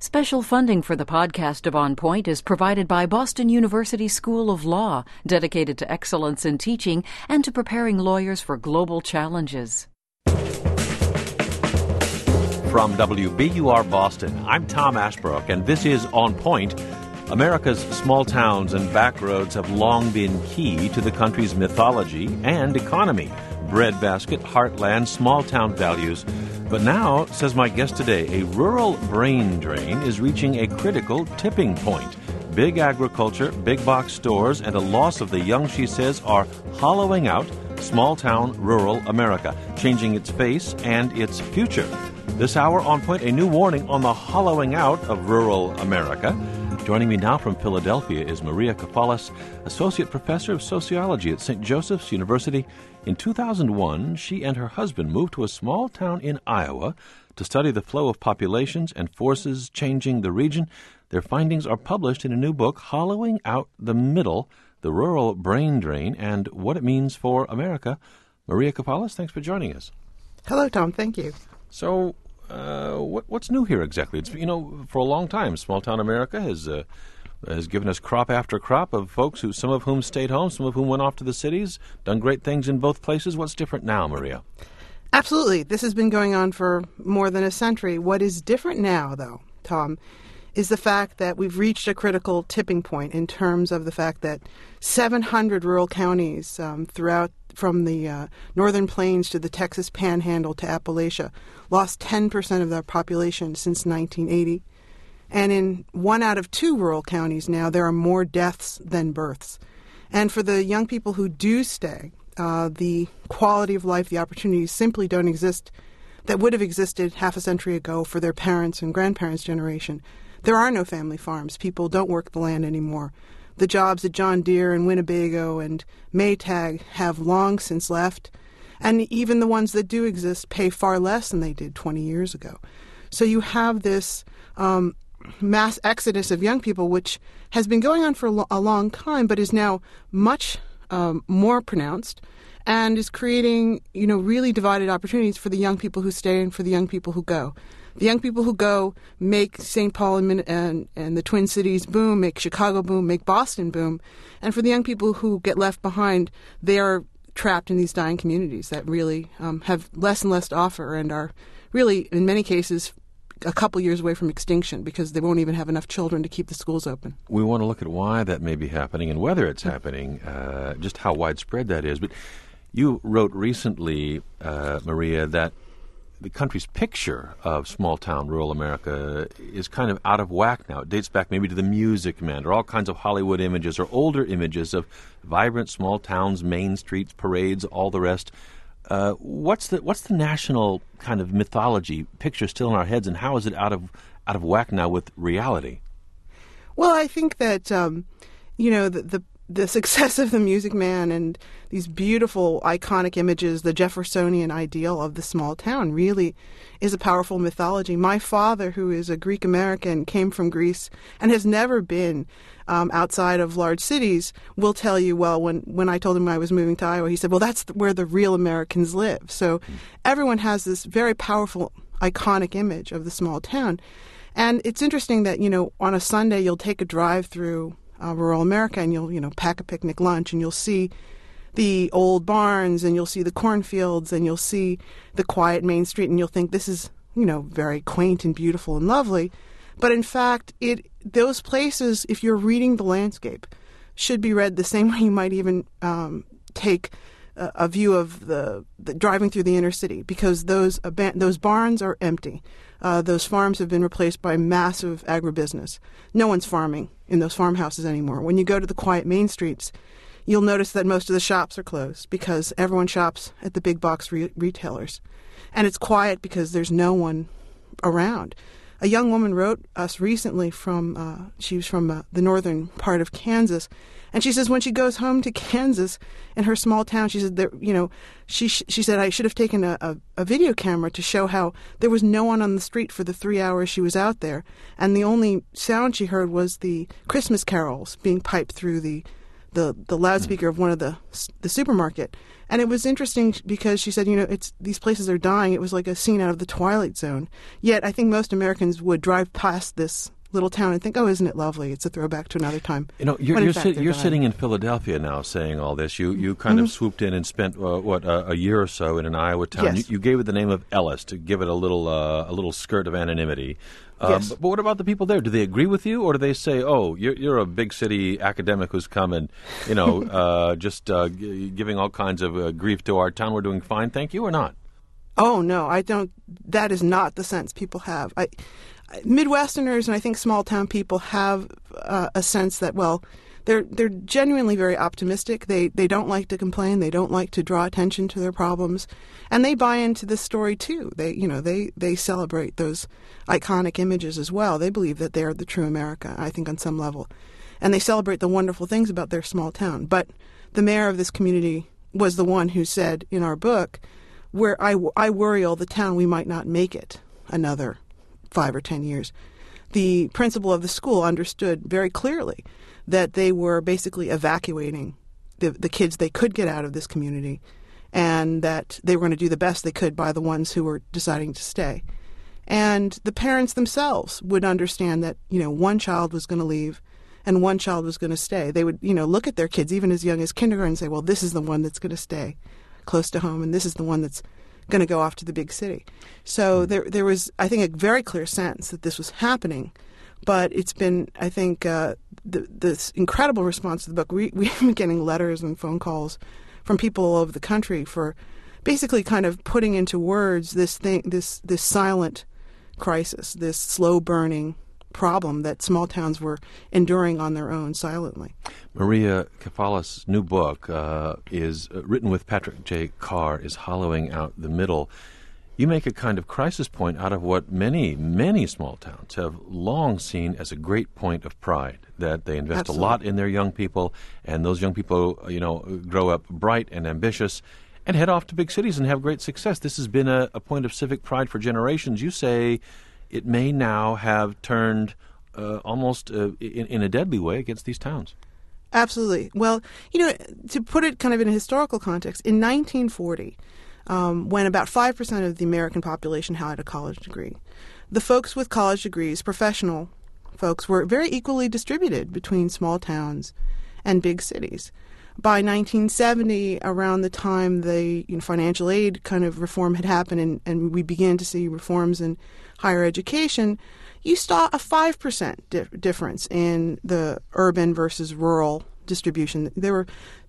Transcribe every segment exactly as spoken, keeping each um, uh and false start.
Special funding for the podcast of On Point is provided by Boston University School of Law, dedicated to excellence in teaching and to preparing lawyers for global challenges. From W B U R Boston, I'm Tom Ashbrook, and this is On Point. America's small towns and back roads have long been key to the country's mythology and economy. Breadbasket, heartland, small-town values. But now, says my guest today, a rural brain drain is reaching a critical tipping point. Big agriculture, big-box stores, and a loss of the young, she says, are hollowing out small-town rural America, changing its face and its future. This hour, On Point, a new warning on the hollowing out of rural America. Joining me now from Philadelphia is Maria Kafalas, Associate Professor of Sociology at Saint Joseph's University. In two thousand one, she and her husband moved to a small town in Iowa to study the flow of populations and forces changing the region. Their findings are published in a new book, Hollowing Out the Middle, the Rural Brain Drain, and What It Means for America. Maria Kafalas, thanks for joining us. Hello, Tom. Thank you. So, Uh, what, what's new here exactly? It's, you know, for a long time, small-town America has uh, has given us crop after crop of folks who, some of whom stayed home, some of whom went off to the cities, done great things in both places. What's different now, Maria? Absolutely. This has been going on for more than a century. What is different now, though, Tom, is the fact that we've reached a critical tipping point in terms of the fact that seven hundred rural counties um, throughout from the uh, northern plains to the Texas Panhandle to Appalachia lost ten percent of their population since nineteen eighty. And in one out of two rural counties now, there are more deaths than births. And for the young people who do stay, uh, the quality of life, the opportunities simply don't exist that would have existed half a century ago for their parents' and grandparents' generation. There are no family farms. People don't work the land anymore. The jobs at John Deere and Winnebago and Maytag have long since left, and even the ones that do exist pay far less than they did twenty years ago. So you have this um, mass exodus of young people, which has been going on for a, lo- a long time, but is now much um, more pronounced and is creating, you know, really divided opportunities for the young people who stay and for the young people who go. The young people who go make Saint Paul and, and, and the Twin Cities boom, make Chicago boom, make Boston boom. And for the young people who get left behind, they are trapped in these dying communities that really um, have less and less to offer and are really, in many cases, a couple years away from extinction because they won't even have enough children to keep the schools open. We want to look at why that may be happening and whether it's happening, uh, just how widespread that is. But you wrote recently, uh, Maria, that the country's picture of small-town rural America is kind of out of whack now. It dates back maybe to the Music Man or all kinds of Hollywood images or older images of vibrant small towns, main streets, parades, all the rest. Uh, what's the what's the national kind of mythology picture still in our heads, and how is it out of out of whack now with reality? Well, I think that um, you know the, the the success of the Music Man and these beautiful, iconic images, the Jeffersonian ideal of the small town, really is a powerful mythology. My father, who is a Greek American, came from Greece and has never been um, outside of large cities, will tell you, well, when, when I told him I was moving to Iowa, he said, well, that's where the real Americans live. So mm. everyone has this very powerful, iconic image of the small town. And it's interesting that, you know, on a Sunday, you'll take a drive through Uh, rural America, and you'll, you know, pack a picnic lunch, and you'll see the old barns, and you'll see the cornfields, and you'll see the quiet main street, and you'll think this is, you know, very quaint and beautiful and lovely. But in fact, it those places, if you're reading the landscape, should be read the same way you might even um, take a, a view of the, the driving through the inner city, because those aban- those barns are empty. Uh, those farms have been replaced by massive agribusiness. No one's farming in those farmhouses anymore. When you go to the quiet main streets, you'll notice that most of the shops are closed because everyone shops at the big box re- retailers. And it's quiet because there's no one around. A young woman wrote us recently from, uh, she was from uh, the northern part of Kansas, and she says when she goes home to Kansas in her small town, she said, there, you know, she she said, I should have taken a, a, a video camera to show how there was no one on the street for the three hours she was out there, and the only sound she heard was the Christmas carols being piped through the the, the loudspeaker of one of the the supermarket. And it was interesting because she said, you know, it's these places are dying. It was like a scene out of the Twilight Zone. Yet I think most Americans would drive past this little town and think, oh, isn't it lovely? It's a throwback to another time. You know, you're, you're, sit, you're sitting in Philadelphia now saying all this. You you kind mm-hmm. of swooped in and spent, uh, what, uh, a year or so in an Iowa town. Yes. You, you gave it the name of Ellis to give it a little uh, a little skirt of anonymity. Um, yes. but, but what about the people there? Do they agree with you, or do they say, oh, you're, you're a big city academic who's come and, you know, uh, just uh, g- giving all kinds of uh, grief to our town, we're doing fine, thank you, or not? Oh, no, I don't. That is not the sense people have. I, Midwesterners and I think small-town people have uh, a sense that, well, they're they're genuinely very optimistic. They they don't like to complain. They don't like to draw attention to their problems, and they buy into this story too. They you know they they celebrate those iconic images as well. They believe that they are the true America, I think, on some level, and they celebrate the wonderful things about their small town. But the mayor of this community was the one who said in our book, "Where I I worry all the town we might not make it another five or ten years." The principal of the school understood very clearly that they were basically evacuating the, the kids they could get out of this community, and that they were going to do the best they could by the ones who were deciding to stay. And the parents themselves would understand that, you know, one child was going to leave and one child was going to stay. They would, you know, look at their kids, even as young as kindergarten, and say, well, this is the one that's going to stay close to home, and this is the one that's going to go off to the big city. So there there was, I think, a very clear sense that this was happening. But it's been, I think, uh, the, this incredible response to the book. We, we've been getting letters and phone calls from people all over the country for basically kind of putting into words this thing, this this silent crisis, this slow-burning problem that small towns were enduring on their own silently. Maria Kafalas' new book uh, is uh, written with Patrick J. Carr, is Hollowing Out the Middle. You make a kind of crisis point out of what many, many small towns have long seen as a great point of pride, that they invest Absolutely. a lot in their young people, and those young people, you know, grow up bright and ambitious and head off to big cities and have great success. This has been a, a point of civic pride for generations. You say it may now have turned uh, almost uh, in, in a deadly way against these towns. Absolutely. Well, you know, to put it kind of in a historical context, in nineteen forty, um, when about five percent of the American population had a college degree, the folks with college degrees, professional folks, were very equally distributed between small towns and big cities. By nineteen seventy, around the time the you know, financial aid kind of reform had happened and, and we began to see reforms in higher education, you saw a five percent di- difference in the urban versus rural distribution. There were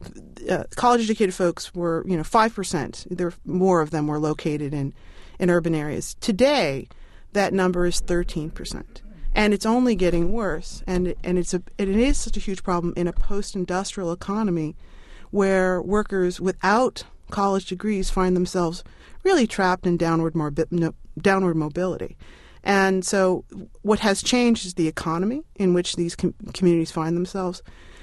uh, college-educated folks were, you know, five percent. There more of them were located in, in urban areas. Today, that number is thirteen percent. And it's only getting worse, and and it's a it is such a huge problem in a post-industrial economy, where workers without college degrees find themselves really trapped in downward morbi- no, downward mobility. And so, what has changed is the economy in which these com- communities find themselves.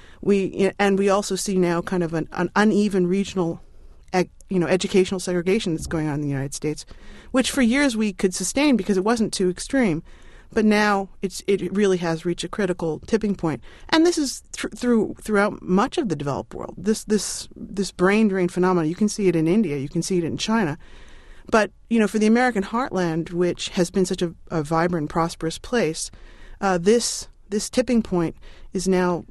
We and we also see now kind of an, an uneven regional, you know, educational segregation that's going on in the United States, which for years we could sustain because it wasn't too extreme. But now it's it really has reached a critical tipping point, and this is th- through throughout much of the developed world. This this this brain drain phenomenon, you can see it in India, you can see it in China, but you know, for the American heartland, which has been such a, a vibrant, prosperous place, uh, this this tipping point is now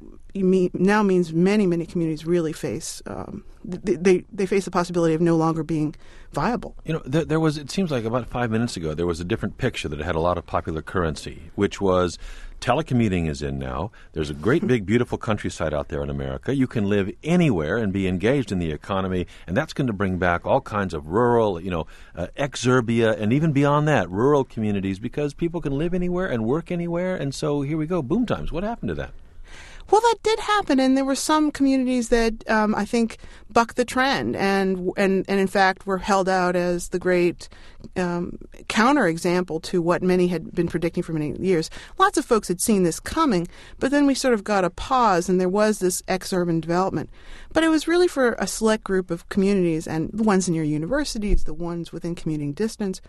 now means many many communities really face um, they, they they face the possibility of no longer being viable. You know, there, there was, it seems like about five minutes ago, there was a different picture that had a lot of popular currency, which was telecommuting is in now. There's a great, big, beautiful countryside out there in America. You can live anywhere and be engaged in the economy, and that's going to bring back all kinds of rural, you know, uh, exurbia, and even beyond that, rural communities, because people can live anywhere and work anywhere, and so here we go, boom times. What happened to that? Well, that did happen, and there were some communities that um, I think bucked the trend, and and and in fact were held out as the great um, counterexample to what many had been predicting for many years. Lots of folks had seen this coming, but then we sort of got a pause, and there was this ex-urban development. But it was really for a select group of communities, and the ones near universities, the ones within commuting distance,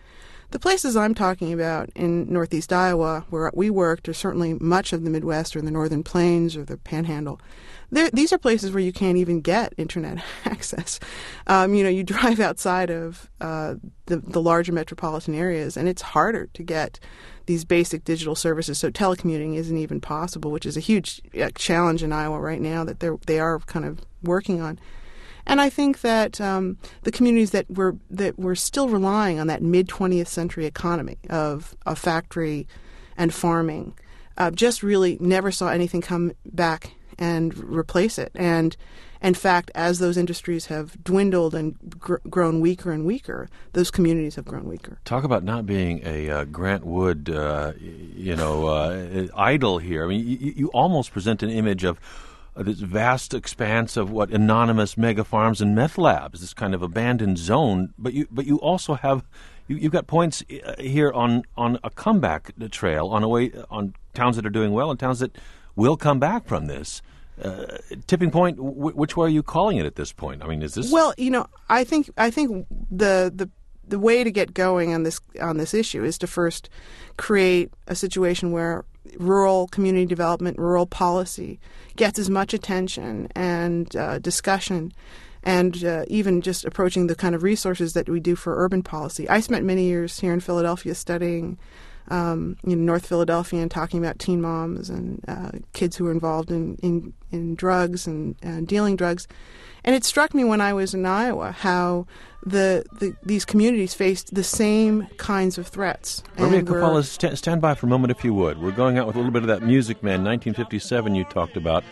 The places I'm talking about in northeast Iowa, where we worked, or certainly much of the Midwest or the Northern Plains or the Panhandle, these are places where you can't even get internet access. Um, you know, you drive outside of uh, the, the larger metropolitan areas, and it's harder to get these basic digital services. So telecommuting isn't even possible, which is a huge uh, challenge in Iowa right now that they're they are kind of working on. And I think that um, the communities that were that were still relying on that mid twentieth century economy of a factory and farming uh, just really never saw anything come back and replace it. And in fact, as those industries have dwindled and gr- grown weaker and weaker, those communities have grown weaker. Talk about not being a uh, Grant Wood, uh, you know, uh, idol here. I mean, you, you almost present an image of uh, this vast expanse of what anonymous mega farms and meth labs, this kind of abandoned zone. But you, but you also have, you, you've got points here on on a comeback trail, on a way on towns that are doing well and towns that will come back from this. Uh, tipping point. W- which way are you calling it at this point? I mean, is this? Well, you know, I think I think the the the way to get going on this on this issue is to first create a situation where rural community development, rural policy gets as much attention and uh, discussion, and uh, even just approaching the kind of resources that we do for urban policy. I spent many years here in Philadelphia studying Um, in North Philadelphia and talking about teen moms and uh, kids who were involved in, in, in drugs and uh, dealing drugs. And it struck me when I was in Iowa how the, the these communities faced the same kinds of threats. Maria Kafala, st- stand by for a moment if you would. We're going out with a little bit of that Music Man, nineteen fifty-seven you talked about,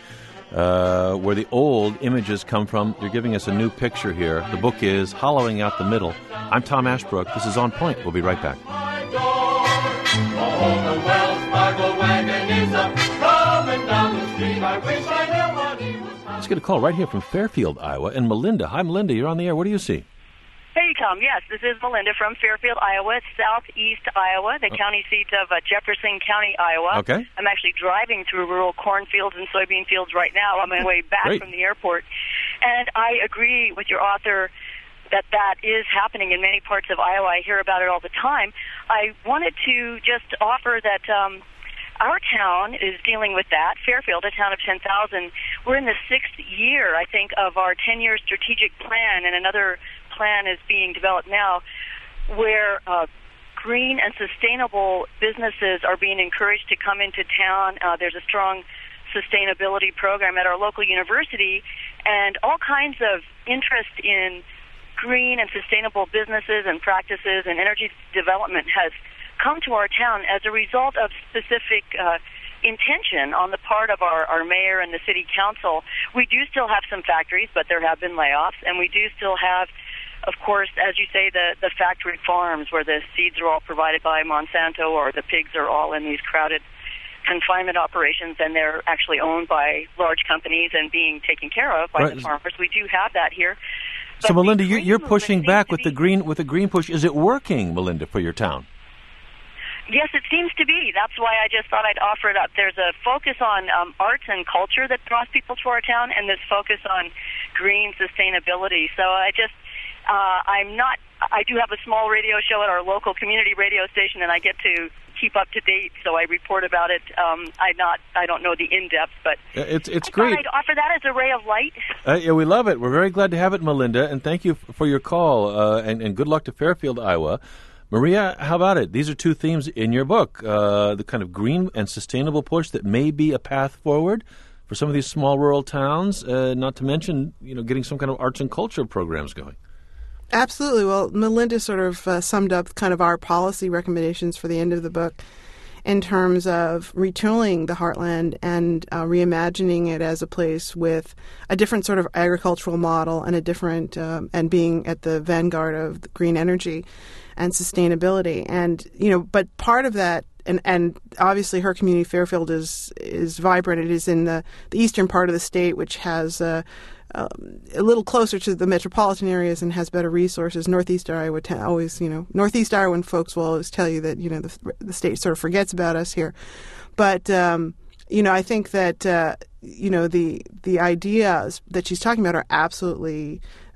uh, where the old images come from. You're giving us a new picture here. The book is Hollowing Out the Middle. I'm Tom Ashbrook. This is On Point. We'll be right back. Oh, the Wells Fargo wagon is up, coming down the street. I wish I knew what he was. Let's get a call right here from Fairfield, Iowa, and Melinda. Hi, Melinda. You're on the air. What do you see? Hey, Tom. Yes, this is Melinda from Fairfield, Iowa, southeast Iowa, the oh. county seat of uh, Jefferson County, Iowa. Okay. I'm actually driving through rural cornfields and soybean fields right now on my way back Great. from the airport. And I agree with your author that that is happening in many parts of Iowa. I hear about it all the time. I wanted to just offer that um, our town is dealing with that. Fairfield, a town of ten thousand, we're in the sixth year, I think, of our ten-year strategic plan, and another plan is being developed now where uh, green and sustainable businesses are being encouraged to come into town. Uh, there's a strong sustainability program at our local university, and all kinds of interest in green and sustainable businesses and practices and energy development has come to our town as a result of specific uh, intention on the part of our, our mayor and the city council. We do still have some factories, but there have been layoffs, and we do still have, of course, as you say, the, the factory farms where the seeds are all provided by Monsanto, or the pigs are all in these crowded confinement operations, and they're actually owned by large companies and being taken care of by right. the farmers. We do have that here. So, but Melinda, you're, you're pushing back with the green with the green push. Is it working, Melinda, for your town? Yes, it seems to be. That's why I just thought I'd offer it up. There's a focus on um, arts and culture that draws people to our town, and this focus on green sustainability. So I just, uh, I'm not, I do have a small radio show at our local community radio station, and I get to keep up to date, so I report about it. Um, I not, I don't know the in-depth, but it's it's I great. I'd offer that as a ray of light. Uh, yeah, we love it. We're very glad to have it, Melinda, and thank you for your call, uh, and, and good luck to Fairfield, Iowa. Maria, how about it? These are two themes in your book, uh, the kind of green and sustainable push that may be a path forward for some of these small rural towns, uh, not to mention, you know, getting some kind of arts and culture programs going. Absolutely. Well, Melinda sort of uh, summed up kind of our policy recommendations for the end of the book in terms of retooling the heartland and uh, reimagining it as a place with a different sort of agricultural model and a different um, and being at the vanguard of the green energy and sustainability. And, you know, but part of that, and, and obviously her community, Fairfield, is is vibrant. It is in the, the eastern part of the state, which has uh, Um, a little closer to the metropolitan areas and has better resources. Northeast Iowa t- always, you know, Northeast Iowan folks will always tell you that, you know, the, the state sort of forgets about us here. But, um, you know, I think that, uh, you know, the the ideas that she's talking about are absolutely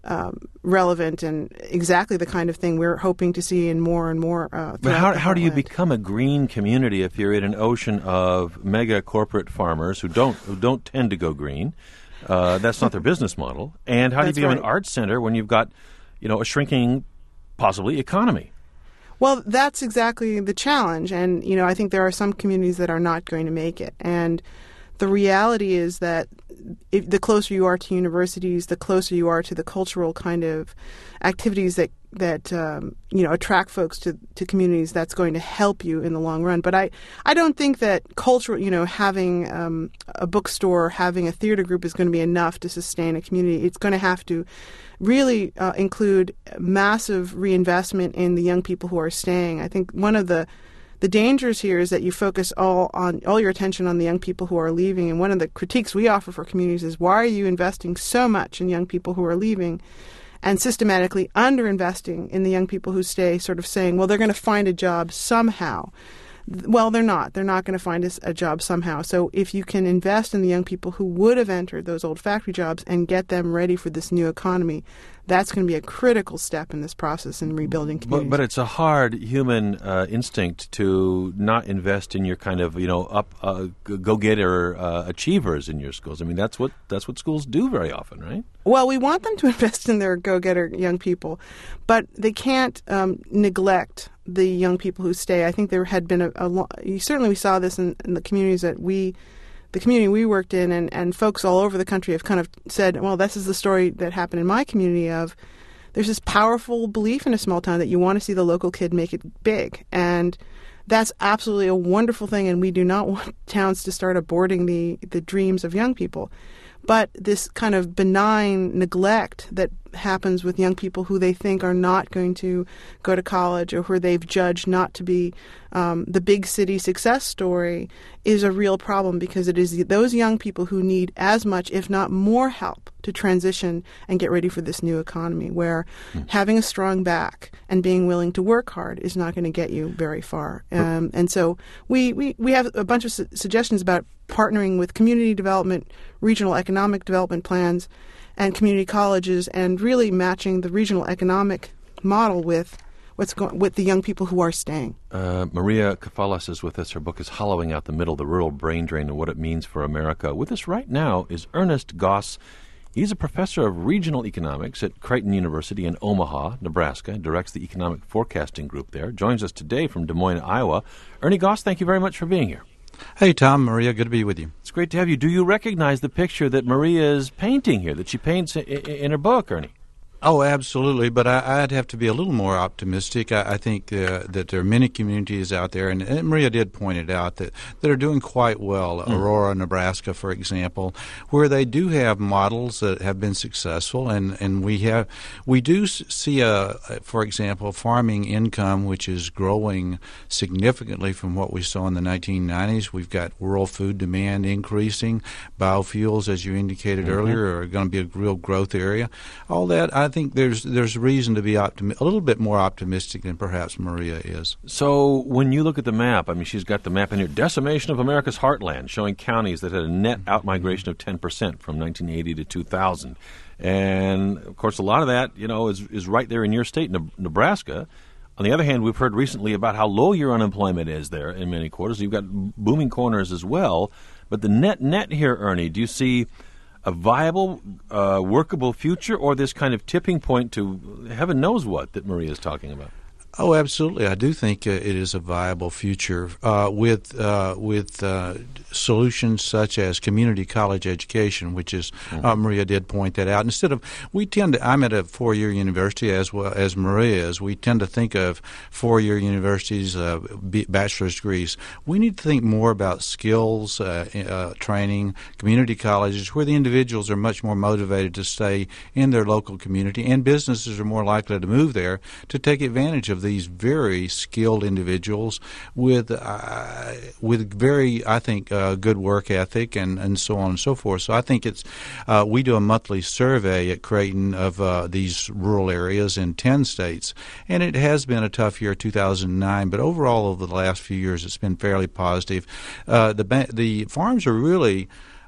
um, relevant and exactly the kind of thing we're hoping to see in more and more. Uh, but how how do you heartland. become a green community if you're in an ocean of mega corporate farmers who don't who don't tend to go green? Uh, that's not their business model. And how do you That's become right. an arts center when you've got, you know, a shrinking, possibly, economy? Well, that's exactly the challenge. And, you know, I think there are some communities that are not going to make it. And the reality is that if the closer you are to universities, the closer you are to the cultural kind of activities that, that um, you know, attract folks to, to communities, that's going to help you in the long run. But I, I don't think that cultural, you know, having um, a bookstore, having a theater group is going to be enough to sustain a community. It's going to have to really uh, include massive reinvestment in the young people who are staying. I think one of the The dangers here is that you focus all on all your attention on the young people who are leaving. And one of the critiques we offer for communities is, why are you investing so much in young people who are leaving and systematically underinvesting in the young people who stay, sort of saying, well, they're going to find a job somehow. Well, they're not. They're not going to find a, a job somehow. So if you can invest in the young people who would have entered those old factory jobs and get them ready for this new economy, that's going to be a critical step in this process in rebuilding communities. But, but it's a hard human uh, instinct to not invest in your kind of, you know, up uh, go-getter uh, achievers in your schools. I mean, that's what that's what schools do very often, right? Well, we want them to invest in their go-getter young people, but they can't um, neglect the young people who stay. I think there had been a, a lo- certainly we saw this in, in the communities that we, the community we worked in, and, and folks all over the country have kind of said, well, this is the story that happened in my community of, there's this powerful belief in a small town that you want to see the local kid make it big. And that's absolutely a wonderful thing, and we do not want towns to start aborting the, the dreams of young people. But this kind of benign neglect that happens with young people who they think are not going to go to college, or who they've judged not to be um, the big city success story, is a real problem, because it is those young people who need as much, if not more, help to transition and get ready for this new economy, where mm. having a strong back and being willing to work hard is not going to get you very far. Um, and so we, we, we have a bunch of su- suggestions about partnering with community development, regional economic development plans, and community colleges, and really matching the regional economic model with what's going with the young people who are staying. Uh, Maria Kafalas is with us. Her book is Hollowing Out the Middle, the Rural Brain Drain and What It Means for America. With us right now is Ernest Goss. He's a professor of regional economics at Creighton University in Omaha, Nebraska, directs the economic forecasting group there. Joins us today from Des Moines, Iowa. Ernie Goss, thank you very much for being here. Hey, Tom, Maria, good to be with you. It's great to have you. Do you recognize the picture that Maria is painting here, that she paints in, in her book, Ernie? Oh, absolutely, but I, I'd have to be a little more optimistic. I, I think uh, that there are many communities out there, and, and Maria did point it out, that, that are doing quite well. Mm. Aurora, Nebraska, for example, where they do have models that have been successful, and, and we have we do see, a, for example, farming income, which is growing significantly from what we saw in the nineteen nineties. We've got world food demand increasing. Biofuels, as you indicated mm-hmm. earlier, are going to be a real growth area. All that, I I think there's there's reason to be optimi- a little bit more optimistic than perhaps Maria is. So when you look at the map, I mean, she's got the map in here, Decimation of America's Heartland, showing counties that had a net outmigration of ten percent from nineteen eighty to two thousand. And, of course, a lot of that, you know, is, is right there in your state, Nebraska. On the other hand, we've heard recently about how low your unemployment is there in many quarters. You've got booming corners as well. But the net net here, Ernie, do you see a viable, uh, workable future, or this kind of tipping point to heaven knows what that Maria is talking about? Oh, absolutely. I do think uh, it is a viable future uh, with uh, with uh, solutions such as community college education, which is mm-hmm. uh, Maria did point that out. Instead of we tend to, I'm at a four-year university as well as Maria is. We tend to think of four-year universities, uh, bachelor's degrees. We need to think more about skills uh, uh, training, community colleges, where the individuals are much more motivated to stay in their local community, and businesses are more likely to move there to take advantage of these very skilled individuals with uh, with very, I think, uh, good work ethic and, and so on and so forth. So I think it's uh, we do a monthly survey at Creighton of uh, these rural areas in ten states, and it has been a tough year, two thousand nine, but overall over the last few years it's been fairly positive. Uh, the ba- the farms are really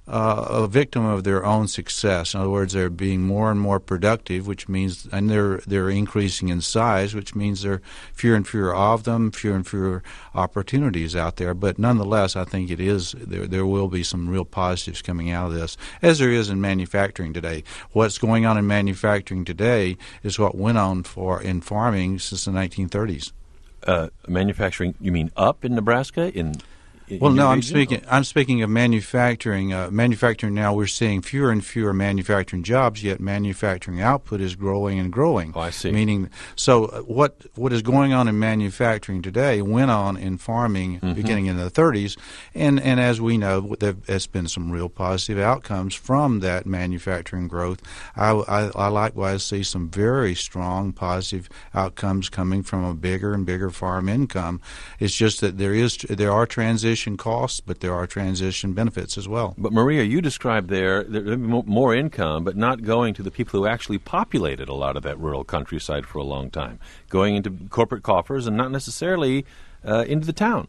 uh, a victim of their own success. In other words, they're being more and more productive, which means, and they're they're increasing in size, which means there are fewer and fewer of them, fewer and fewer opportunities out there. But nonetheless, I think it is there. There will be some real positives coming out of this, as there is in manufacturing today. What's going on in manufacturing today is what went on for in farming since the nineteen thirties. Uh, manufacturing, you mean up in Nebraska? In, in well, in no, I'm region, speaking. or? I'm speaking of manufacturing. Uh, manufacturing now, we're seeing fewer and fewer manufacturing jobs. Yet manufacturing output is growing and growing. Oh, I see. Meaning, so uh, what what is going on in manufacturing today went on in farming Mm-hmm. beginning in the thirties, and and as we know, there has been some real positive outcomes from that manufacturing growth. I, I, I likewise see some very strong positive outcomes coming from a bigger and bigger farm income. It's just that there is there are transition costs, but there are transition benefits as well. But Maria, you described there there would be mo- more income, but not going to the people who actually populated a lot of that rural countryside for a long time, going into corporate coffers and not necessarily uh, into the town.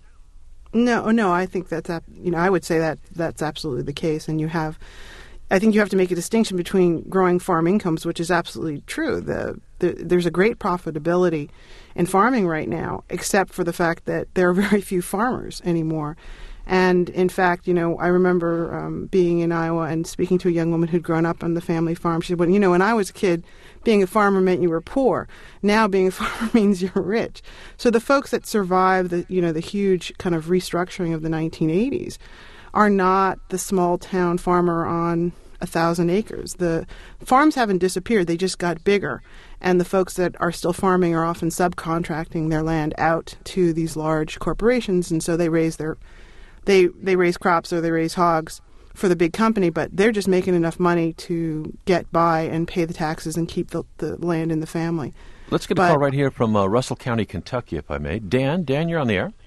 No, no, I think that's ab- you know I would say that that's absolutely the case, and you have, I think you have to make a distinction between growing farm incomes, which is absolutely true. The, the there's a great profitability in farming right now, except for the fact that there are very few farmers anymore. And in fact, you know, I remember um, being in Iowa and speaking to a young woman who'd grown up on the family farm. She said, well, you know, when I was a kid, being a farmer meant you were poor. Now being a farmer means you're rich. So the folks that survived the, you know, the huge kind of restructuring of the nineteen eighties are not the small town farmer on a thousand acres. The farms haven't disappeared. They just got bigger. And the folks that are still farming are often subcontracting their land out to these large corporations. And so they raise their They they raise crops or they raise hogs for the big company, but they're just making enough money to get by and pay the taxes and keep the, the land in the family. Let's get a But- call right here from uh, Russell County, Kentucky, if I may. Dan, Dan, you're on the air.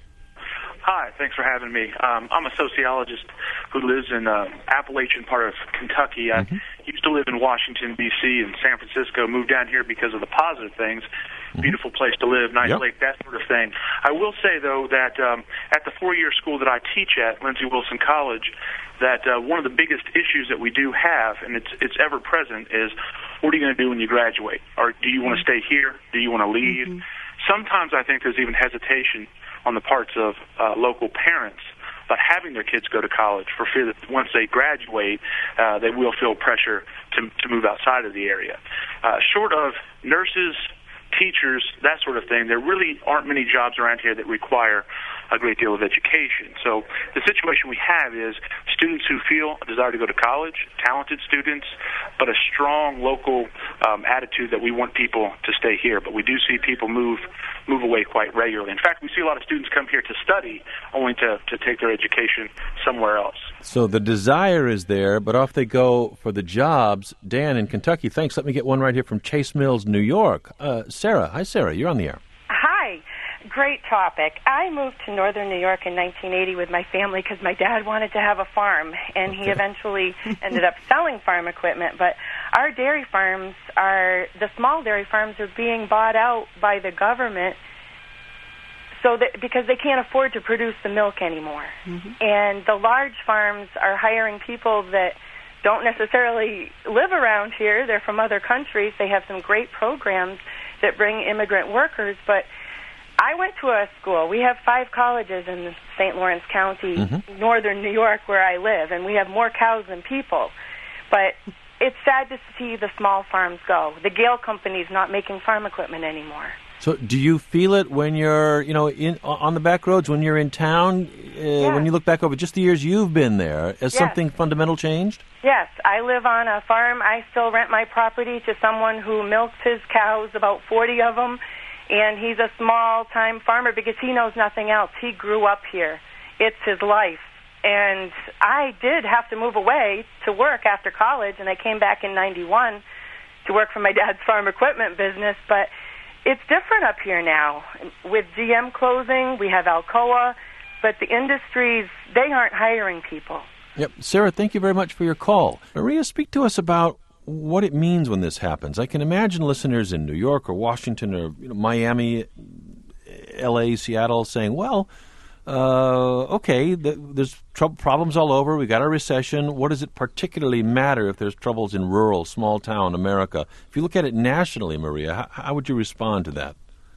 Hi, thanks for having me. Um, I'm a sociologist who lives in the Appalachian part of Kentucky. I Mm-hmm. used to live in Washington, D C and San Francisco, moved down here because of the positive things. Beautiful place to live, nice Yep. lake, that sort of thing. I will say, though, that um, at the four-year school that I teach at, Lindsey Wilson College, that uh, one of the biggest issues that we do have, and it's it's ever present, is what are you going to do when you graduate? Or do you want to stay here? Do you want to leave? Mm-hmm. Sometimes I think there's even hesitation on the parts of uh, local parents about having their kids go to college for fear that once they graduate, uh, they will feel pressure to, to move outside of the area. Uh, short of nurses, teachers, that sort of thing, there really aren't many jobs around here that require a great deal of education. So the situation we have is students who feel a desire to go to college, talented students, but a strong local um, attitude that we want people to stay here. But we do see people move move away quite regularly. In fact, we see a lot of students come here to study only to, to take their education somewhere else. So the desire is there, but off they go for the jobs. Dan in Kentucky, thanks. Let me get one right here from Chase Mills, New York. Uh, Sarah, hi, Sarah. You're on the air. Hi. Great topic. I moved to northern New York in nineteen eighty with my family because my dad wanted to have a farm, and he eventually ended up selling farm equipment. But our dairy farms are, the small dairy farms are being bought out by the government so that because they can't afford to produce the milk anymore. Mm-hmm. And the large farms are hiring people that don't necessarily live around here. They're from other countries. They have some great programs that bring immigrant workers, but I went to a school. We have five colleges in Saint Lawrence County, mm-hmm. northern New York, where I live, and we have more cows than people. But it's sad to see the small farms go. The Gale Company's not making farm equipment anymore. So do you feel it when you're, you know, in on the back roads, when you're in town, uh, yeah. when you look back over just the years you've been there, has yes. something fundamental changed? Yes. I live on a farm. I still rent my property to someone who milks his cows, about forty of them, and he's a small-time farmer because he knows nothing else. He grew up here. It's his life. And I did have to move away to work after college, and I came back in ninety-one to work for my dad's farm equipment business, but it's different up here now. With G M closing, we have Alcoa, but the industries, they aren't hiring people. Yep. Sarah, thank you very much for your call. Maria, speak to us about what it means when this happens. I can imagine listeners in New York or Washington or you know, Miami, L A, Seattle saying, well, uh, okay, th- there's tr- problems all over. We got a recession. What does it particularly matter if there's troubles in rural, small town America? If you look at it nationally, Maria, how, how would you respond to that?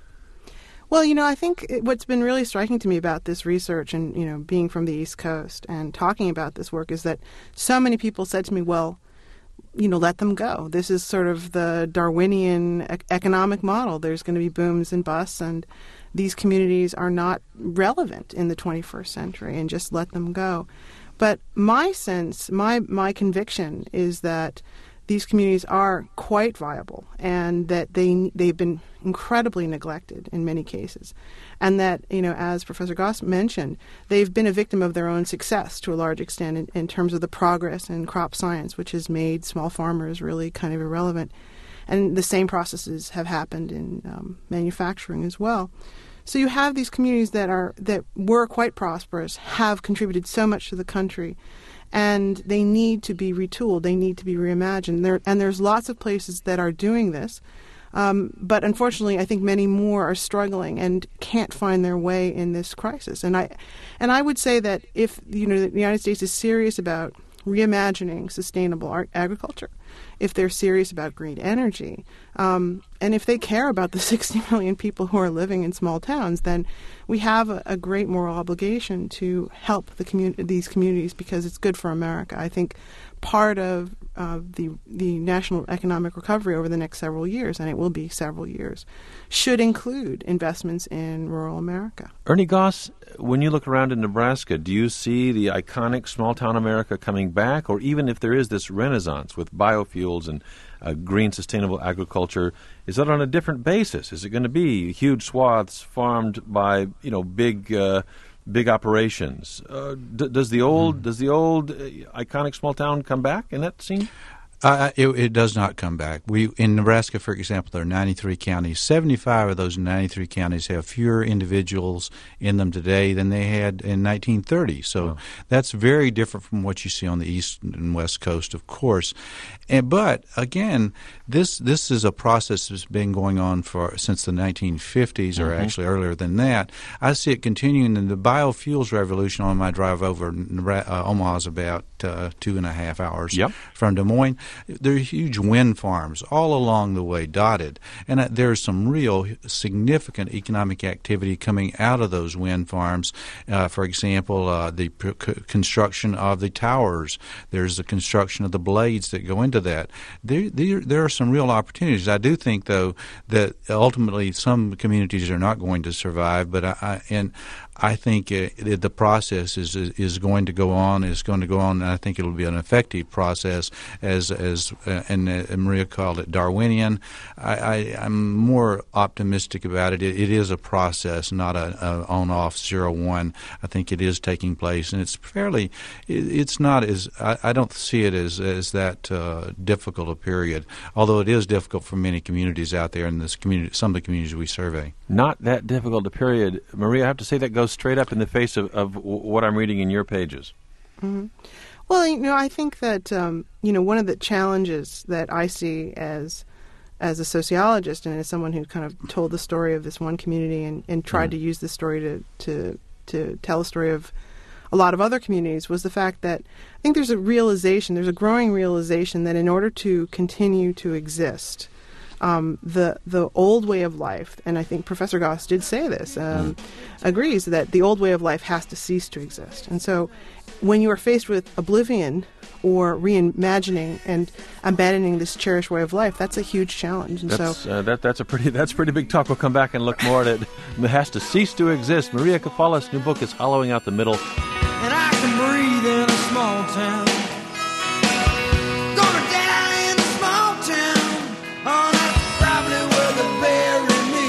Well, you know, I think what's been really striking to me about this research and, you know, being from the East Coast and talking about this work is that so many people said to me, well, you know, let them go. This is sort of the Darwinian e- economic model. There's going to be booms and busts, and these communities are not relevant in the twenty-first century, and just let them go. But my sense, my my conviction is that these communities are quite viable, and that they they've been incredibly neglected in many cases, and that, you know, as Professor Goss mentioned, they've been a victim of their own success to a large extent in, in terms of the progress in crop science, which has made small farmers really kind of irrelevant, and the same processes have happened in um, manufacturing as well. So you have these communities that are that were quite prosperous, have contributed so much to the country, and they need to be retooled. They need to be reimagined. There, and there's lots of places that are doing this. Um, but unfortunately, I think many more are struggling and can't find their way in this crisis. And I, and I would say that if, you know, the United States is serious about reimagining sustainable ag- agriculture, if they're serious about green energy, um, and if they care about the sixty million people who are living in small towns, then we have a, a great moral obligation to help the commun- these communities, because it's good for America. I think part of uh, the the national economic recovery over the next several years, and it will be several years, should include investments in rural America. Ernie Goss, when you look around in Nebraska, do you see the iconic small-town America coming back? Or even if there is this renaissance with biofuels and uh, green sustainable agriculture, is that on a different basis? Is it going to be huge swaths farmed by, you know, big uh, big operations? Uh, d- does the old mm. does the old uh, iconic small town come back in that scene? Uh, it, it does not come back. We in Nebraska, for example, there are ninety-three counties. seventy-five of those ninety-three counties have fewer individuals in them today than they had in nineteen thirty. So oh. that's very different from what you see on the east and west coast, of course. And, but again, this this is a process that's been going on for since the nineteen fifties, or mm-hmm. actually earlier than that. I see it continuing, and the biofuels revolution on my drive over uh, Omaha is about uh, two and a half hours yep. from Des Moines. There are huge wind farms all along the way, dotted, and uh, there's some real significant economic activity coming out of those wind farms. Uh, for example, uh, the p- c- construction of the towers. There's the construction of the blades that go into that. There, there, there are some real opportunities. I do think, though, that ultimately some communities are not going to survive, but I, I and I think uh, the process is is going to go on. Is going to go on, and I think it will be an effective process, as as uh, and, uh, Maria called it Darwinian. I, I, I'm more optimistic about it. It, it is a process, not a, a on-off zero one. I think it is taking place, and it's fairly. It, it's not as I, I don't see it as as that uh, difficult a period. Although it is difficult for many communities out there in this community, some of the communities we survey. Not that difficult a period, Maria. I have to say that goes straight up in the face of, of what I'm reading in your pages. Mm-hmm. Well, you know, I think that um, you know one of the challenges that I see as as a sociologist and as someone who kind of told the story of this one community and, and tried mm. to use this story to, to to tell a story of a lot of other communities was the fact that I think there's a realization, there's a growing realization that in order to continue to exist, Um, the the old way of life, and I think Professor Goss did say this, um, agrees that the old way of life has to cease to exist. And so when you are faced with oblivion or reimagining and abandoning this cherished way of life, that's a huge challenge. And that's, so uh, that, that's a pretty that's pretty big talk. We'll come back and look more at it. It has to cease to exist. Maria Kafalas' new book is Hollowing Out the Middle. And I can breathe in a small town. Gonna die in a small town. Oh, that's probably where they bury me.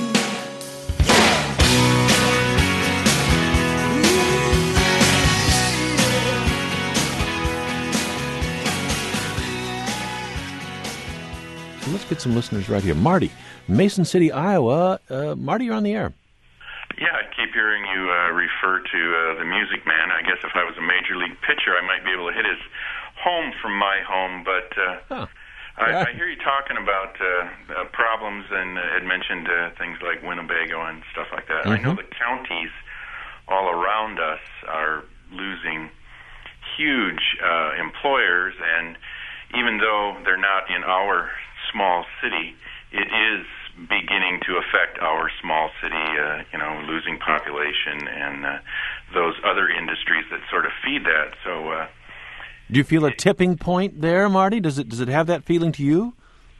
So let's get some listeners right here. Marty, Mason City, Iowa. Uh, Marty, you're on the air. Yeah, I keep hearing you uh, refer to uh, the Music Man. I guess if I was a major league pitcher, I might be able to hit his home from my home. But uh, huh. I, I hear you talking about uh, uh, problems, and uh, had mentioned uh, things like Winnebago and stuff like that. Mm-hmm. I know the counties all around us are losing huge uh, employers, and even though they're not in our small city, it is beginning to affect our small city, uh, you know, losing population and uh, those other industries that sort of feed that. So, uh, do you feel a tipping point there, Marty? Does it does it have that feeling to you?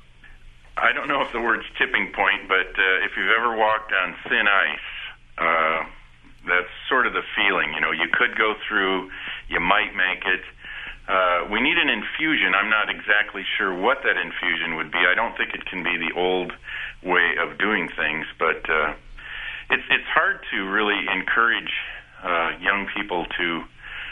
I don't know if the word's tipping point, but uh, if you've ever walked on thin ice, uh, that's sort of the feeling. You know, you could go through, you might make it. Uh, we need an infusion. I'm not exactly sure what that infusion would be. I don't think it can be the old way of doing things, but uh, it's it's hard to really encourage uh, young people to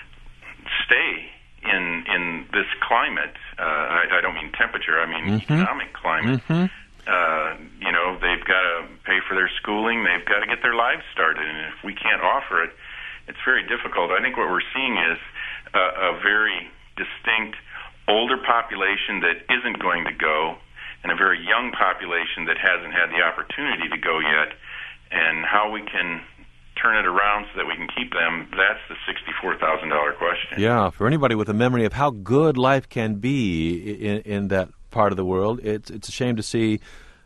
stay in in this climate. Uh, I, I don't mean temperature. I mean mm-hmm. economic climate. Mm-hmm. Uh, you know, they've got to pay for their schooling. They've got to get their lives started, and if we can't offer it, it's very difficult. I think what we're seeing is a, a very distinct older population that isn't going to go, and a very young population that hasn't had the opportunity to go yet, and how we can turn it around so that we can keep them, that's the sixty-four thousand dollars question. Yeah, for anybody with a memory of how good life can be in, in that part of the world, it's it's a shame to see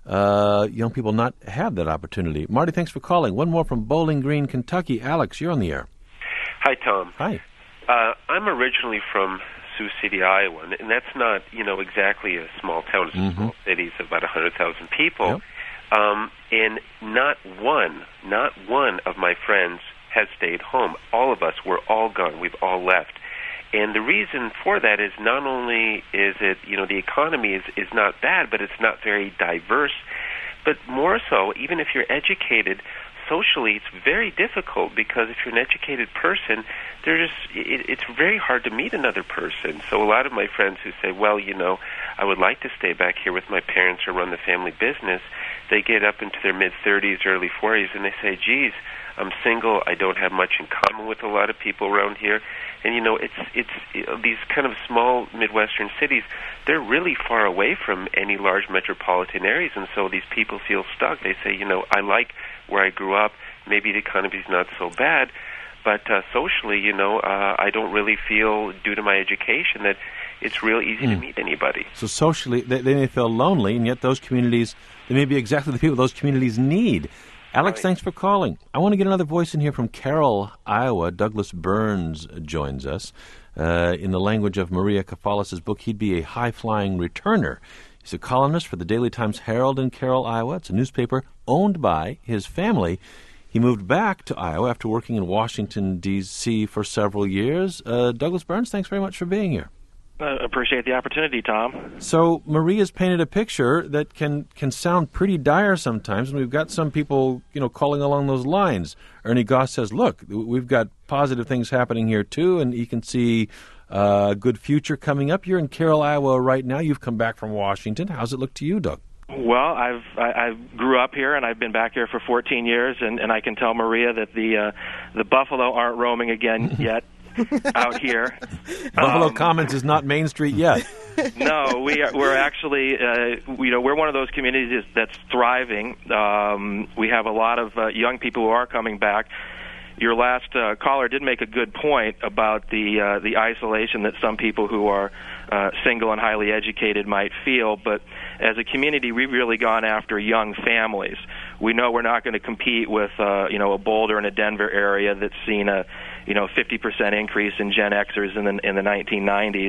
uh, young people not have that opportunity. Marty, thanks for calling. One more from Bowling Green, Kentucky. Alex, you're on the air. Hi, Tom. Hi. Uh, I'm originally from Sioux City, Iowa, and that's not, you know, exactly a small town. It's mm-hmm. a small city. It's about one hundred thousand people. Yep. Um, and not one, not one of my friends has stayed home. All of us, we're all gone. We've all left. And the reason for that is not only is it, you know, the economy is, is not bad, but it's not very diverse. But more so, even if you're educated, socially it's very difficult, because if you're an educated person, they're just, it, it's very hard to meet another person. So a lot of my friends who say, well, you know, I would like to stay back here with my parents or run the family business, they get up into their mid-thirties, early forties, and they say, geez, I'm single, I don't have much in common with a lot of people around here. And, you know, it's it's you know, these kind of small Midwestern cities, they're really far away from any large metropolitan areas, and so these people feel stuck. They say, you know, I like where I grew up, maybe the economy's not so bad, but uh, socially, you know, uh, I don't really feel, due to my education, that it's real easy mm. to meet anybody. So socially, they, they may feel lonely, and yet those communities, they may be exactly the people those communities need. Alex, right. Thanks for calling. I want to get another voice in here from Carroll, Iowa. Douglas Burns joins us. Uh, in the language of Maria Kafalas' book, he'd be a high-flying returner. He's a columnist for the Daily Times Herald in Carroll, Iowa. It's a newspaper owned by his family. He moved back to Iowa after working in Washington, D C for several years. Uh, Douglas Burns, thanks very much for being here. I appreciate the opportunity, Tom. So Maria's painted a picture that can, can sound pretty dire sometimes, and we've got some people, you know, calling along those lines. Ernie Goss says, look, we've got positive things happening here, too, and you can see uh, a good future coming up. You're in Carroll, Iowa right now. You've come back from Washington. How's it look to you, Doug? Well, I've I, I grew up here, and I've been back here for fourteen years, and, and I can tell Maria that the uh, the buffalo aren't roaming again yet. Out here, Buffalo um, Commons is not Main Street yet. No, we are, we're actually, uh, you know, we're one of those communities that's thriving. Um, we have a lot of uh, young people who are coming back. Your last uh, caller did make a good point about the uh, the isolation that some people who are uh, single and highly educated might feel. But as a community, we've really gone after young families. We know we're not going to compete with, uh, you know, a Boulder and a Denver area that's seen a, you know, fifty percent increase in Gen Xers in the in the nineteen nineties.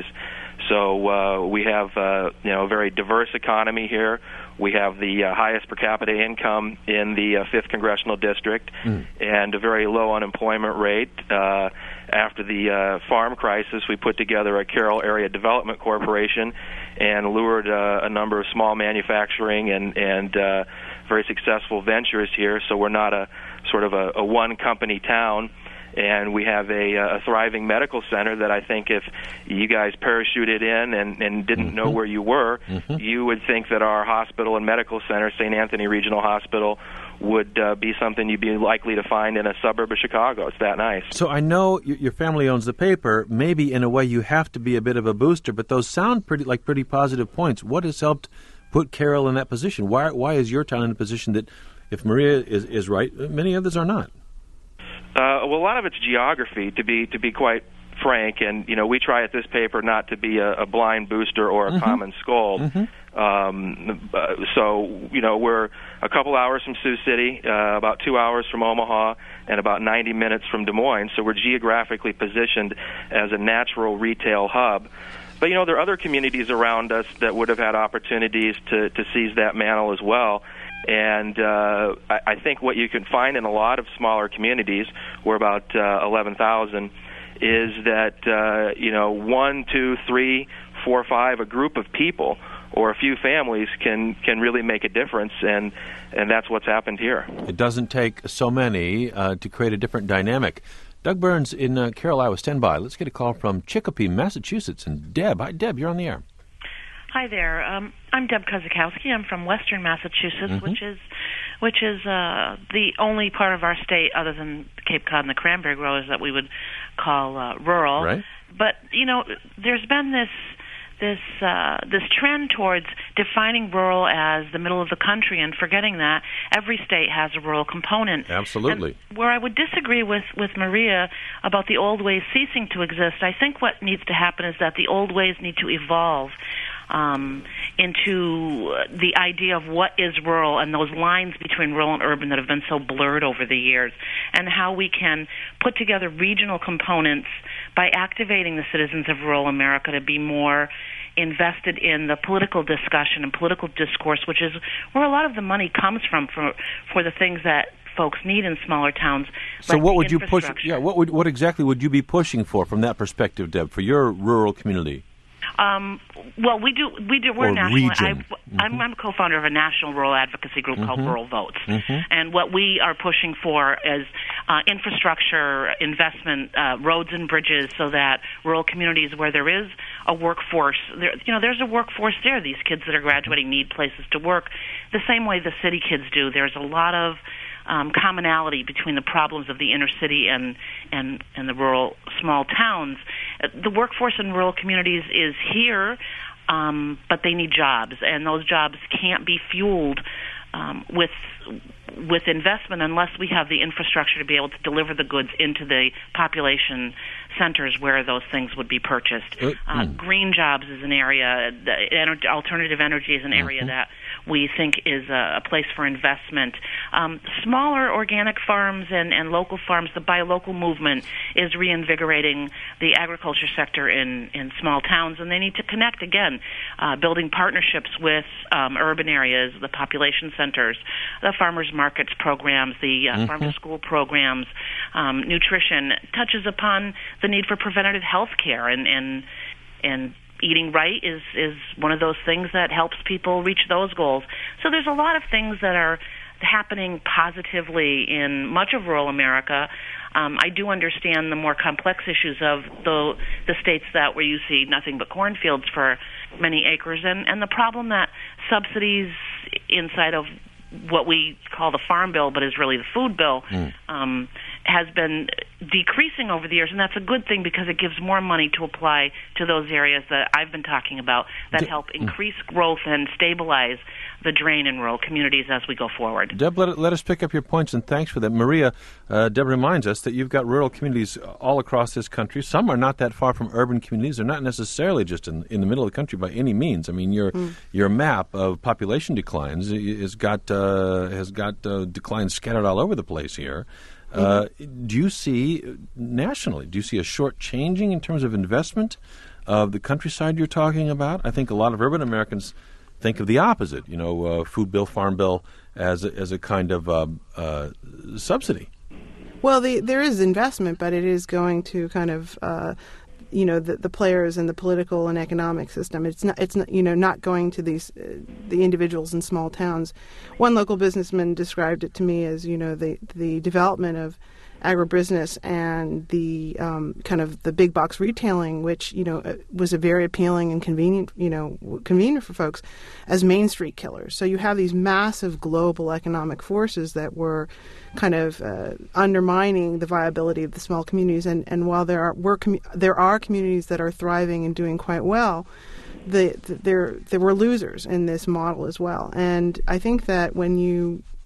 So uh, we have, uh, you know, a very diverse economy here. We have the uh, highest per capita income in the uh, fifth Congressional District, mm. and a very low unemployment rate. Uh, after the uh, farm crisis, we put together a Carroll Area Development Corporation and lured uh, a number of small manufacturing and, and uh, very successful ventures here. So we're not a sort of a, a one-company town. And we have a, a thriving medical center that I think if you guys parachuted in and, and didn't mm-hmm. know where you were, mm-hmm. you would think that our hospital and medical center, Saint Anthony Regional Hospital, would uh, be something you'd be likely to find in a suburb of Chicago. It's that nice. So I know your family owns the paper. Maybe in a way you have to be a bit of a booster, but those sound pretty like pretty positive points. What has helped put Carroll in that position? Why, why is your town in a position that, if Maria is, is right, many others are not? Uh, well, a lot of it's geography, to be to be quite frank, and you know we try at this paper not to be a, a blind booster or a mm-hmm. common scold. Mm-hmm. Um, uh, so you know we're a couple hours from Sioux City, uh, about two hours from Omaha, and about ninety minutes from Des Moines. So we're geographically positioned as a natural retail hub. But you know there are other communities around us that would have had opportunities to to seize that mantle as well. And uh, I, I think what you can find in a lot of smaller communities, we're about uh, eleven thousand, is that uh, you know one, two, three, four, five, a group of people or a few families can can really make a difference, and and that's what's happened here. It doesn't take so many uh, to create a different dynamic. Doug Burns in uh, Carroll, Iowa, stand by. Let's get a call from Chicopee, Massachusetts, and Deb. Hi, Deb. You're on the air. Hi there. Um, I'm Deb Kozakowski. I'm from Western Massachusetts, mm-hmm. which is which is uh, the only part of our state, other than Cape Cod and the Cranberry Growers, that we would call uh, rural. Right. But you know, there's been this this uh, this trend towards defining rural as the middle of the country and forgetting that every state has a rural component. Absolutely. And where I would disagree with, with Maria about the old ways ceasing to exist, I think what needs to happen is that the old ways need to evolve um, into the idea of what is rural and those lines between rural and urban that have been so blurred over the years, and how we can put together regional components by activating the citizens of rural America to be more invested in the political discussion and political discourse, which is where a lot of the money comes from for for the things that folks need in smaller towns. So like what would you push? Yeah, what would what exactly would you be pushing for from that perspective, Deb, for your rural community? Um, well, we do. We do. We're or national. I, mm-hmm. I'm, I'm a co-founder of a national rural advocacy group mm-hmm. called Rural Votes, mm-hmm. and what we are pushing for is uh, infrastructure investment, uh, roads and bridges, so that rural communities where there is a workforce, there, you know, there's a workforce there. These kids that are graduating need places to work, the same way the city kids do. There's a lot of Um, commonality between the problems of the inner city and, and, and the rural small towns. Uh, the workforce in rural communities is here, um, but they need jobs, and those jobs can't be fueled um, with with investment unless we have the infrastructure to be able to deliver the goods into the population centers where those things would be purchased. Uh, mm. Green jobs is an area, the ener- alternative energy is an area mm-hmm. that we think is a, a place for investment. Um, smaller organic farms and, and local farms, the buy local movement is reinvigorating the agriculture sector in, in small towns, and they need to connect again, uh, building partnerships with um, urban areas, the population centers, the farmers markets programs, the uh, mm-hmm. farm to school programs, um, nutrition, touches upon the need for preventative health care, and, and, and eating right is, is one of those things that helps people reach those goals. So there's a lot of things that are happening positively in much of rural America. Um, I do understand the more complex issues of the the states that where you see nothing but cornfields for many acres, and, and the problem that subsidies inside of what we call the Farm Bill, but is really the Food Bill, mm. um, has been decreasing over the years, and that's a good thing because it gives more money to apply to those areas that I've been talking about that De- help increase growth and stabilize the drain in rural communities as we go forward. Deb, let, let us pick up your points, and thanks for that. Maria, uh, Deb reminds us that you've got rural communities all across this country. Some are not that far from urban communities. They're not necessarily just in, in the middle of the country by any means. I mean, your mm. your map of population declines has got uh, has got uh, declines scattered all over the place here. Uh, do you see nationally, do you see a short changing in terms of investment of the countryside you're talking about? I think a lot of urban Americans think of the opposite, you know, uh, Food Bill, Farm Bill as a, as a kind of uh, uh, subsidy. Well, the, there is investment, but it is going to kind of, uh, you know, the, the players in the political and economic system. It's not, it's not, you know, not going to these uh, the individuals in small towns. One local businessman described it to me as, you know, the the development of agribusiness and the um, kind of the big box retailing, which, you know, was a very appealing and convenient, you know, convenient for folks as Main Street killers. So you have these massive global economic forces that were kind of uh, undermining the viability of the small communities. And, and while there are were com- there are communities that are thriving and doing quite well, the, the, there there were losers in this model as well. And I think that when you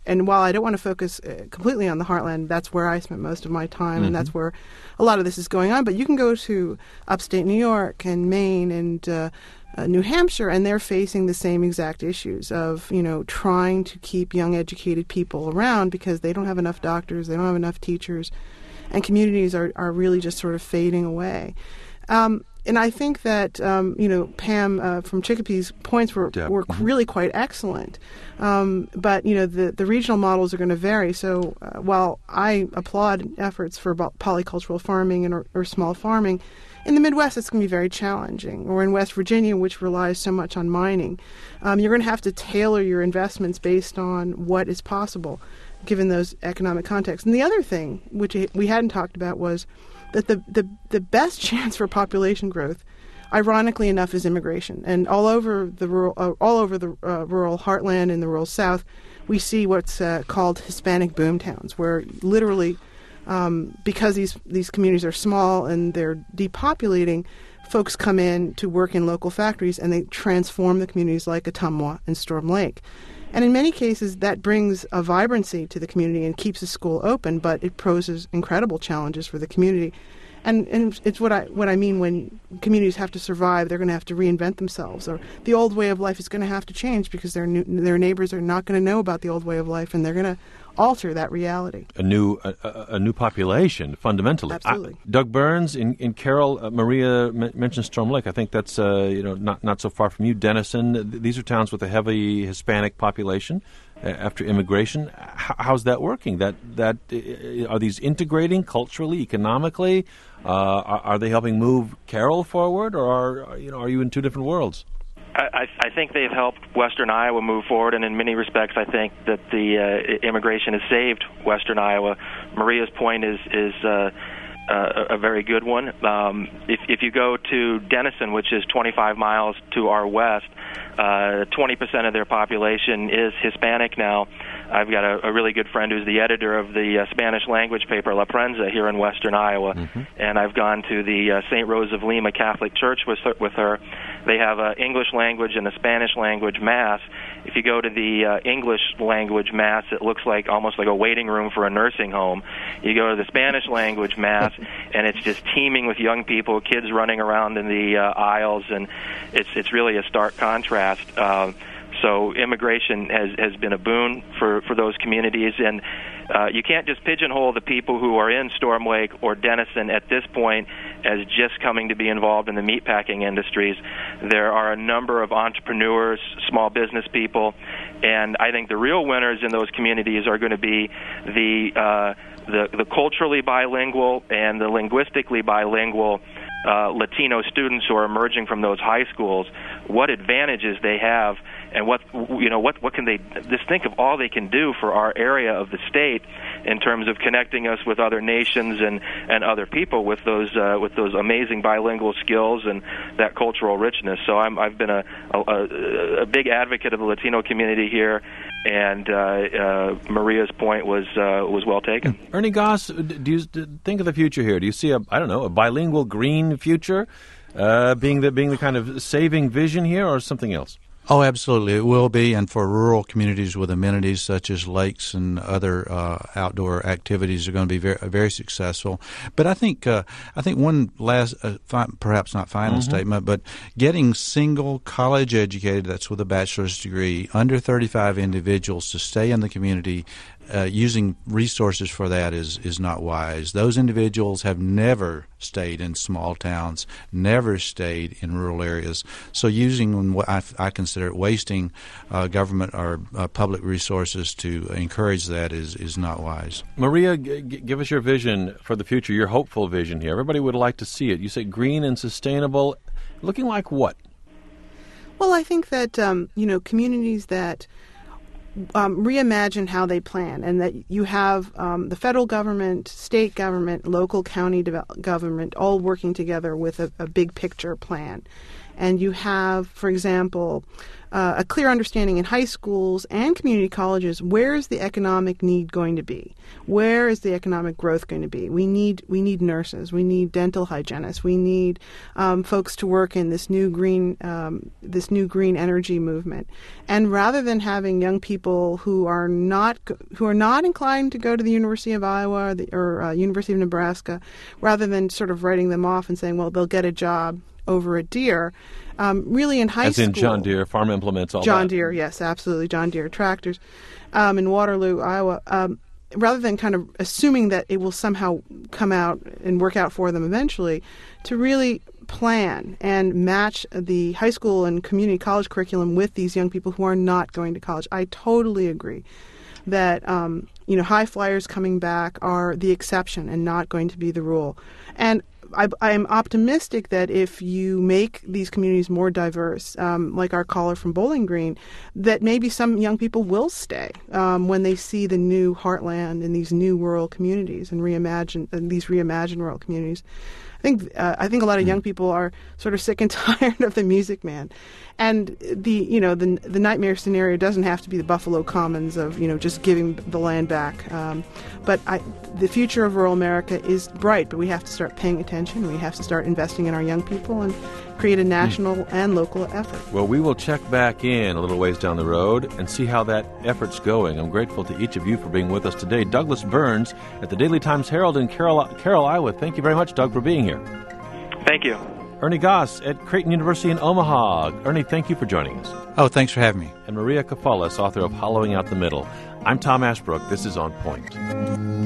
and while I don't want to focus uh, completely on the heartland, that's where I spent most of my time, Mm-hmm. and that's where a lot of this is going on. But you can go to upstate New York and Maine and uh, uh, New Hampshire, and they're facing the same exact issues of, you know, trying to keep young, educated people around because they don't have enough doctors, they don't have enough teachers, and communities are, are really just sort of fading away. Um, and I think that, um, you know, Pam uh, from Chicopee's points were, Yeah. were really quite excellent. Um, but, you know, the, the regional models are going to vary. So uh, while I applaud efforts for bo- polycultural farming and or, or small farming, in the Midwest it's going to be very challenging. Or in West Virginia, which relies so much on mining, um, you're going to have to tailor your investments based on what is possible, given those economic contexts. And the other thing, which we hadn't talked about, was that the, the, the best chance for population growth, ironically enough, is immigration. And all over the rural, uh, all over the uh, rural heartland and the rural South, we see what's uh, called Hispanic boom towns, where literally, um, because these these communities are small and they're depopulating, folks come in to work in local factories and they transform the communities like Ottumwa and Storm Lake. And in many cases, that brings a vibrancy to the community and keeps the school open, but it poses incredible challenges for the community. And, and it's what I what I mean when communities have to survive, they're going to have to reinvent themselves, or the old way of life is going to have to change because their new, their neighbors are not going to know about the old way of life, and they're going to alter that reality. A new a, a a new population, fundamentally. Absolutely. I, Doug Burns in, in Carroll, uh, Maria m- mentioned Storm Lake. I think that's uh, you know not not so far from you. Denison. Th- These are towns with a heavy Hispanic population uh, after immigration. H- how's that working? That that uh, are these integrating culturally, economically? Uh, are, are they helping move Carroll forward, or are you know are you in two different worlds? I, I think they've helped Western Iowa move forward, and in many respects, I think that the uh, immigration has saved Western Iowa. Maria's point is is uh, uh, a very good one. Um, if, if you go to Denison, which is twenty-five miles to our west, uh, twenty percent of their population is Hispanic now. I've got a, a really good friend who's the editor of the uh, Spanish language paper La Prensa here in Western Iowa, mm-hmm. and I've gone to the uh, Saint Rose of Lima Catholic Church with her, with her. They have an English language and a Spanish language mass. If you go to the uh, English language mass, it looks like almost like a waiting room for a nursing home. You go to the Spanish language mass, and it's just teeming with young people, kids running around in the uh, aisles, and it's it's really a stark contrast. Uh, So immigration has, has been a boon for, for those communities, and uh, you can't just pigeonhole the people who are in Storm Lake or Denison at this point as just coming to be involved in the meatpacking industries. There are a number of entrepreneurs, small business people, and I think the real winners in those communities are going to be the uh, the, the culturally bilingual and the linguistically bilingual Uh, Latino students who are emerging from those high schools. What advantages they have, and what you know, what what can they just think of all they can do for our area of the state in terms of connecting us with other nations and, and other people with those uh, with those amazing bilingual skills and that cultural richness. So I'm, I've been a, a, a big advocate of the Latino community here, and uh, uh, Maria's point was uh, was well taken. Ernie Goss, do you think of the future here? Do you see a I don't know a bilingual green future uh, being the being the kind of saving vision here, or something else? Oh, absolutely. It will be, and for rural communities with amenities such as lakes and other uh, outdoor activities are going to be very, very successful. But I think uh, I think one last, uh, fi- perhaps not final mm-hmm. statement, but getting single college educated, that's with a bachelor's degree, under thirty-five individuals to stay in the community Uh, using resources for that is, is not wise. Those individuals have never stayed in small towns, never stayed in rural areas. So using what I, I consider wasting uh, government or uh, public resources to encourage that is, is not wise. Maria, g- g- give us your vision for the future, your hopeful vision here. Everybody would like to see it. You say green and sustainable. Looking like what? Well, I think that, um, you know, communities that Um, reimagine how they plan, and that you have um, the federal government, state government, local county develop- government all working together with a, a big picture plan. And you have, for example, uh, a clear understanding in high schools and community colleges, where is the economic need going to be? Where is the economic growth going to be? We need we need nurses, we need dental hygienists, we need um, folks to work in this new green um, this new green energy movement. And rather than having young people who are not who are not inclined to go to the University of Iowa or, the, or uh, University of Nebraska, rather than sort of writing them off and saying, well, they'll get a job over at Deere, um, really in high As school. As in John Deere, farm implements, all John that. Deere, yes, absolutely. John Deere tractors um, in Waterloo, Iowa. Um, rather than kind of assuming that it will somehow come out and work out for them eventually, to really plan and match the high school and community college curriculum with these young people who are not going to college. I totally agree that um, you know, high flyers coming back are the exception and not going to be the rule. And I, I am optimistic that if you make these communities more diverse, um, like our caller from Bowling Green, that maybe some young people will stay um, when they see the new heartland and these new rural communities and reimagine and these reimagined rural communities. I think uh, I think a lot of young people are sort of sick and tired of the Music Man, and the you know the the nightmare scenario doesn't have to be the Buffalo Commons of you know just giving the land back. Um, but I, the future of rural America is bright, but we have to start paying attention. We have to start investing in our young people and create a national mm. and local effort. Well, we will check back in a little ways down the road and see how that effort's going. I'm grateful to each of you for being with us today. Douglas Burns at the Daily Times Herald in Carroll, Carroll, Iowa. Thank you very much, Doug, for being here. Thank you. Ernie Goss at Creighton University in Omaha. Ernie, thank you for joining us. Oh, thanks for having me. And Maria Kafalas, author of Hollowing Out the Middle. I'm Tom Ashbrook. This is On Point.